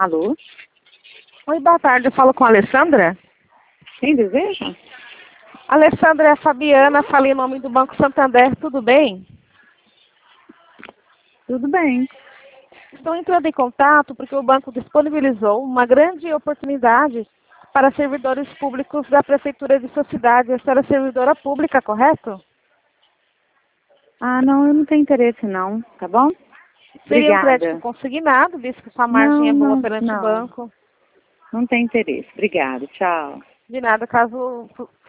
Alô? Oi, boa tarde. Eu falo com a Alessandra. Quem deseja? Alessandra, é a Fabiana, falei em nome do Banco Santander. Tudo bem? Tudo bem. Estou entrando em contato porque o banco disponibilizou uma grande oportunidade para servidores públicos da Prefeitura de sua cidade. A senhora é servidora pública, correto? Ah, não, eu não tenho interesse não, tá bom? Seria um crédito Obrigada. consignado, visto que sua margem Não, é boa não, perante o não. banco. Não tem interesse. Obrigada, tchau. De nada, caso